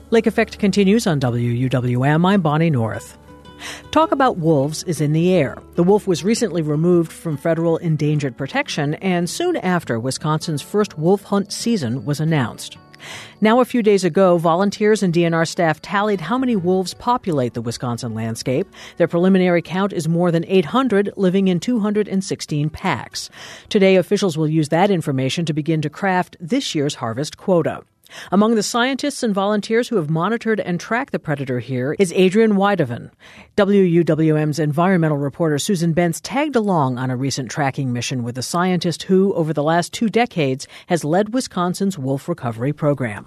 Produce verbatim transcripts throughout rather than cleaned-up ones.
Lake Effect continues on W U W M. I'm Bonnie North. Talk about wolves is in the air. The wolf was recently removed from federal endangered protection, and soon after, Wisconsin's first wolf hunt season was announced. Now, a few days ago, volunteers and D N R staff tallied how many wolves populate the Wisconsin landscape. Their preliminary count is more than eight hundred, living in two hundred sixteen packs. Today, officials will use that information to begin to craft this year's harvest quota. Among the scientists and volunteers who have monitored and tracked the predator here is Adrian Weideven. W U W M's environmental reporter Susan Bentz tagged along on a recent tracking mission with a scientist who, over the last two decades, has led Wisconsin's wolf recovery program.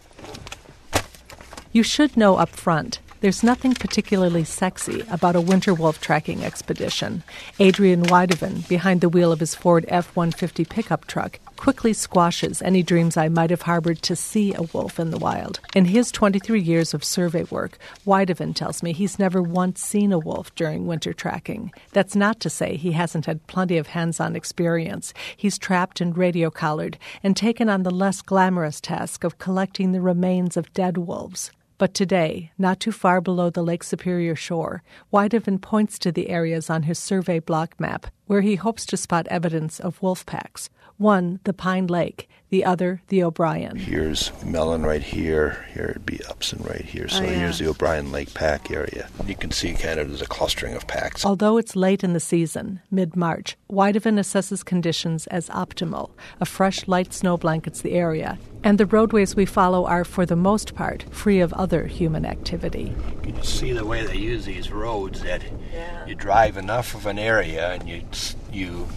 You should know up front, there's nothing particularly sexy about a winter wolf tracking expedition. Adrian Weideven, behind the wheel of his Ford F one fifty pickup truck, quickly squashes any dreams I might have harbored to see a wolf in the wild. In his twenty-three years of survey work, Weideven tells me he's never once seen a wolf during winter tracking. That's not to say he hasn't had plenty of hands-on experience. He's trapped and radio-collared and taken on the less glamorous task of collecting the remains of dead wolves. But today, not too far below the Lake Superior shore, Weideven points to the areas on his survey block map where he hopes to spot evidence of wolf packs. One, the Pine Lake, the other, the O'Brien. Here's Mellon right here. Here would be Upson right here. So oh, yeah. Here's the O'Brien Lake pack area. You can see kind of there's a clustering of packs. Although it's late in the season, mid-March, Weideven assesses conditions as optimal. A fresh light snow blankets the area, and the roadways we follow are, for the most part, free of other human activity. You can see the way they use these roads, that yeah. you drive enough of an area and you you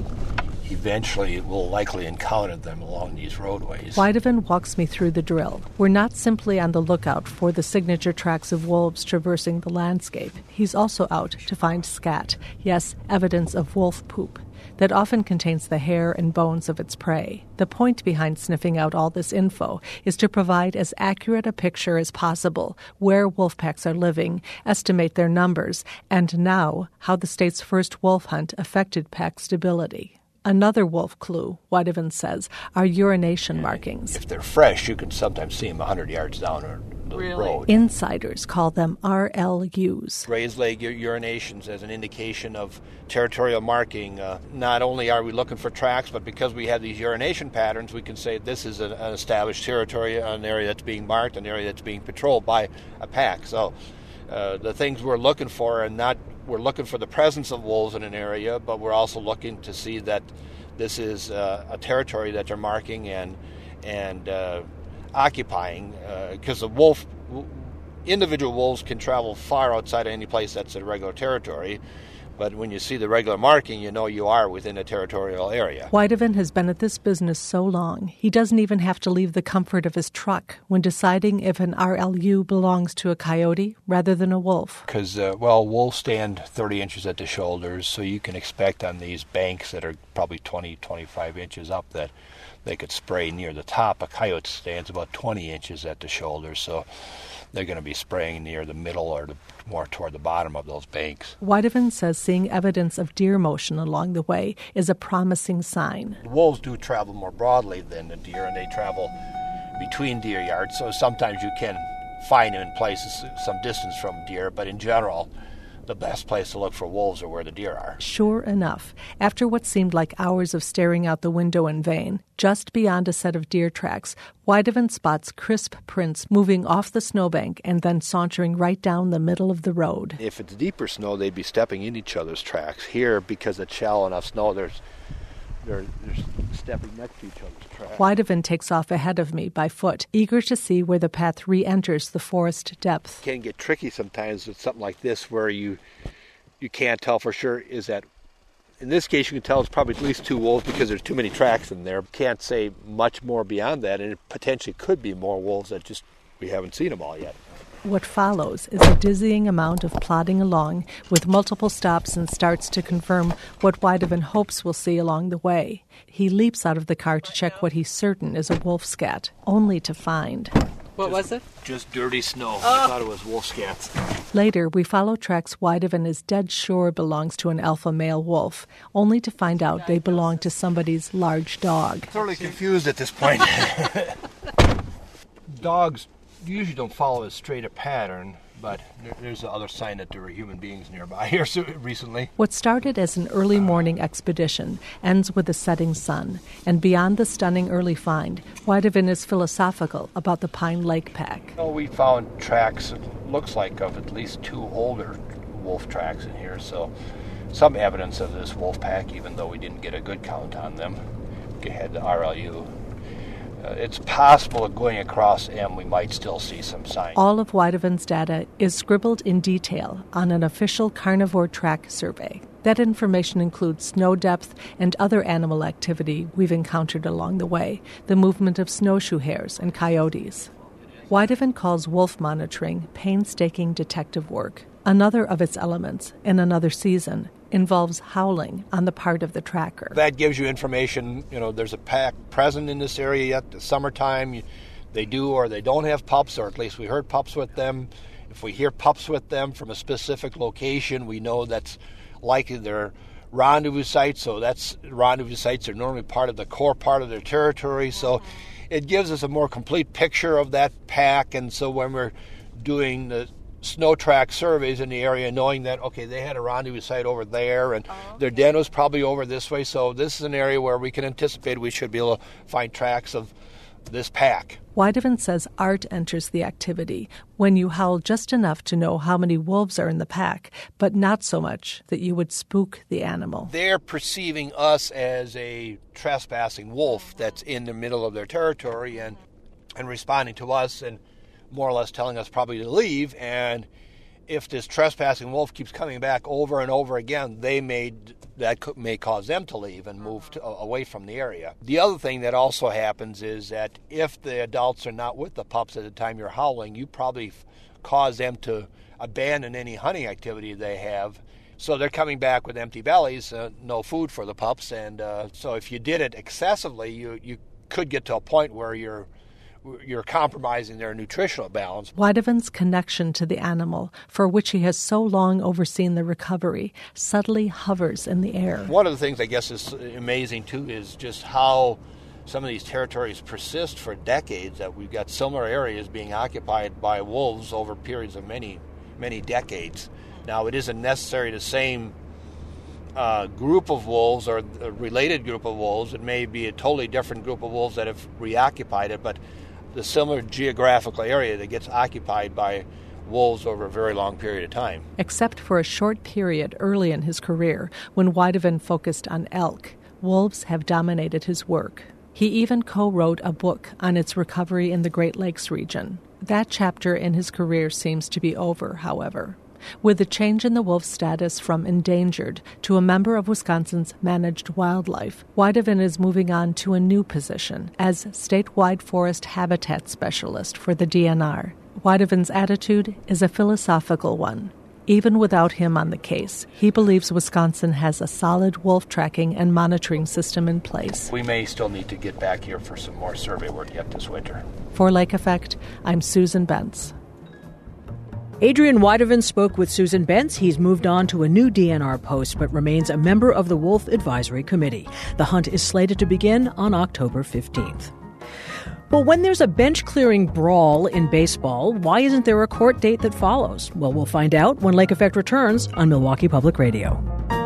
eventually will likely encounter them along these roadways. Weideven walks me through the drill. We're not simply on the lookout for the signature tracks of wolves traversing the landscape. He's also out to find scat, yes, evidence of wolf poop, that often contains the hair and bones of its prey. The point behind sniffing out all this info is to provide as accurate a picture as possible where wolf packs are living, estimate their numbers, and now how the state's first wolf hunt affected pack stability. Another wolf clue, Weideven says, are urination markings. If they're fresh, you can sometimes see them one hundred yards down the really? road. Insiders call them R L Us. Raised leg urinations as an indication of territorial marking. Uh, not only are we looking for tracks, but because we have these urination patterns, we can say this is an, an established territory, an area that's being marked, an area that's being patrolled by a pack. So uh, the things we're looking for are not We're looking for the presence of wolves in an area, but we're also looking to see that this is uh, a territory that they're marking and and uh, occupying. Because uh, the wolf, individual wolves can travel far outside of any place that's a regular territory. But when you see the regular marking, you know you are within a territorial area. Weideven has been at this business so long, he doesn't even have to leave the comfort of his truck when deciding if an R L U belongs to a coyote rather than a wolf. Because, uh, well, wolves stand thirty inches at the shoulders, so you can expect on these banks that are probably twenty, twenty-five inches up that they could spray near the top. A coyote stands about twenty inches at the shoulders, so they're going to be spraying near the middle or the, more toward the bottom of those banks. Weideven says seeing evidence of deer motion along the way is a promising sign. Wolves do travel more broadly than the deer, and they travel between deer yards, so sometimes you can find them in places some distance from deer, but in general, the best place to look for wolves are where the deer are. Sure enough, after what seemed like hours of staring out the window in vain, just beyond a set of deer tracks, Weideven spots crisp prints moving off the snowbank and then sauntering right down the middle of the road. If it's deeper snow, they'd be stepping in each other's tracks. Here, because it's shallow enough snow, there's they're, they're stepping next to each other's tracks. Weideven takes off ahead of me by foot, eager to see where the path re-enters the forest depth. It can get tricky sometimes with something like this where you you can't tell for sure is that, in this case you can tell it's probably at least two wolves because there's too many tracks in there. Can't say much more beyond that, and it potentially could be more wolves that just we haven't seen them all yet. What follows is a dizzying amount of plodding along with multiple stops and starts to confirm what Weideven hopes we'll see along the way. He leaps out of the car to check what he's certain is a wolf scat, only to find... What just, was it? Just dirty snow. Oh. I thought it was wolf scats. Later, we follow tracks Weideven is dead sure belongs to an alpha male wolf, only to find out they belong to somebody's large dog. Totally confused at this point. Dogs usually don't follow as straight a pattern, but there's the other sign that there were human beings nearby here recently. What started as an early morning expedition ends with a setting sun, and beyond the stunning early find, Wideven is philosophical about the Pine Lake Pack. Oh, we found tracks, it looks like, of at least two older wolf tracks in here, so some evidence of this wolf pack, even though we didn't get a good count on them. We had the R L U. Uh, it's possible that going across M, we might still see some signs. All of Wideven's data is scribbled in detail on an official carnivore track survey. That information includes snow depth and other animal activity we've encountered along the way, the movement of snowshoe hares and coyotes. Wideven calls wolf monitoring painstaking detective work. Another of its elements, in another season, involves howling on the part of the tracker. That gives you information, you know, there's a pack present in this area yet. The summertime, they do or they don't have pups, or at least we heard pups with them. If we hear pups with them from a specific location, we know that's likely their rendezvous sites. So that's rendezvous sites are normally part of the core part of their territory. So it gives us a more complete picture of that pack. And so when we're doing the snow track surveys in the area, knowing that, okay, they had a rendezvous site over there, and oh, okay. their den was probably over this way, so this is an area where we can anticipate we should be able to find tracks of this pack. Wideven says art enters the activity when you howl just enough to know how many wolves are in the pack, but not so much that you would spook the animal. They're perceiving us as a trespassing wolf that's in the middle of their territory and, and responding to us and more or less telling us probably to leave, and if this trespassing wolf keeps coming back over and over again, they may that may cause them to leave and move to, away from the area. The other thing that also happens is that if the adults are not with the pups at the time you're howling, you probably cause them to abandon any hunting activity they have. So they're coming back with empty bellies, uh, no food for the pups, and uh, so if you did it excessively, you you could get to a point where you're you're compromising their nutritional balance. Wideven's connection to the animal, for which he has so long overseen the recovery, subtly hovers in the air. One of the things I guess is amazing, too, is just how some of these territories persist for decades, that we've got similar areas being occupied by wolves over periods of many, many decades. Now, it isn't necessarily the same uh, group of wolves or a related group of wolves. It may be a totally different group of wolves that have reoccupied it, but the similar geographical area that gets occupied by wolves over a very long period of time. Except for a short period early in his career when Wideven focused on elk, wolves have dominated his work. He even co-wrote a book on its recovery in the Great Lakes region. That chapter in his career seems to be over, however. With the change in the wolf status from endangered to a member of Wisconsin's managed wildlife, Wideven is moving on to a new position as statewide forest habitat specialist for the D N R. Wideven's attitude is a philosophical one. Even without him on the case, he believes Wisconsin has a solid wolf tracking and monitoring system in place. We may still need to get back here for some more survey work yet this winter. For Lake Effect, I'm Susan Bentz. Adrian Wideven spoke with Susan Bentz. He's moved on to a new D N R post, but remains a member of the Wolf Advisory Committee. The hunt is slated to begin on October fifteenth. Well, when there's a bench-clearing brawl in baseball, why isn't there a court date that follows? Well, we'll find out when Lake Effect returns on Milwaukee Public Radio.